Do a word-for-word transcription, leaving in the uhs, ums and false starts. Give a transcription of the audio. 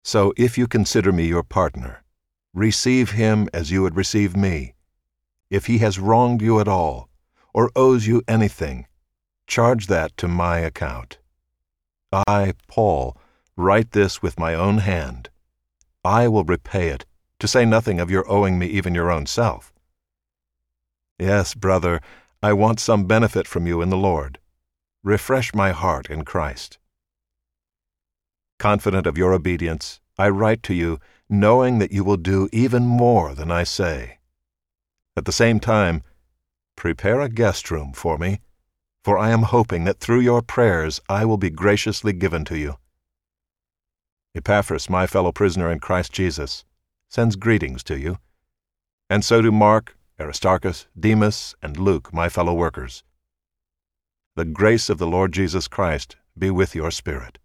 So if you consider me your partner, receive him as you would receive me. If he has wronged you at all, or owes you anything, charge that to my account. I, Paul, write this with my own hand. I will repay it, to say nothing of your owing me even your own self. Yes, brother, I want some benefit from you in the Lord. Refresh my heart in Christ. Confident of your obedience, I write to you, knowing that you will do even more than I say. At the same time, prepare a guest room for me, for I am hoping that through your prayers I will be graciously given to you. Epaphras, my fellow prisoner in Christ Jesus, sends greetings to you, and so do Mark, Aristarchus, Demas, and Luke, my fellow workers. The grace of the Lord Jesus Christ be with your spirit.